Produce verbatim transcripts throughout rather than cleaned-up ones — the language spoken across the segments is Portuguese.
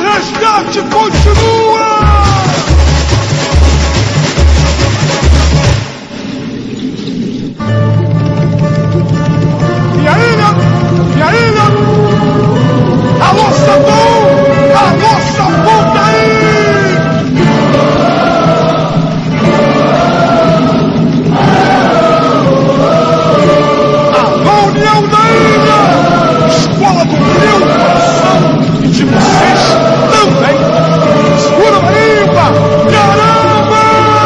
resgate continua! Minha ilha! Minha ilha! Alô, Sandão! Alô, Sapucaí! Alô, União da Ilha! Escola do meu coração! E de vocês também! Segura a língua! Caramba!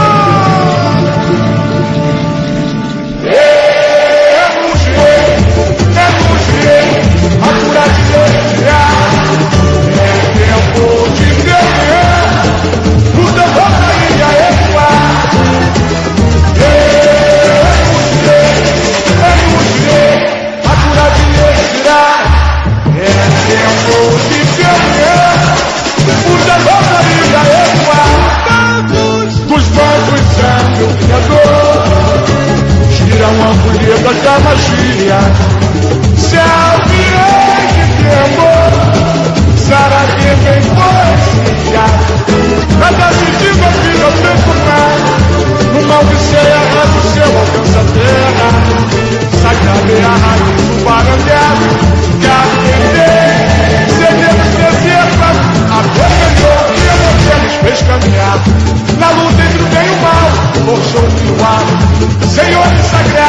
Temos jeito! Temos jeito! A cura de Deus! É tempo de viver! O terror da ilha ecoar! Temos jeito! Temos jeito! A cura de Deus! É tempo de viver! O terror da ilha ecoar! Dos bancos sangue o Criador tiram ampulhetas da magia. Se alguém que tremou, Sarati vem poesia. Cada sentido filho transformar no mal que se erra do céu alcança a terra. Sagrada é a raiz do barandelo que aprender, cedemos desertas, a melhor que você nos fez caminhar. Na luta entre o bem e o mal, forçou o ar. Senhor sagrado.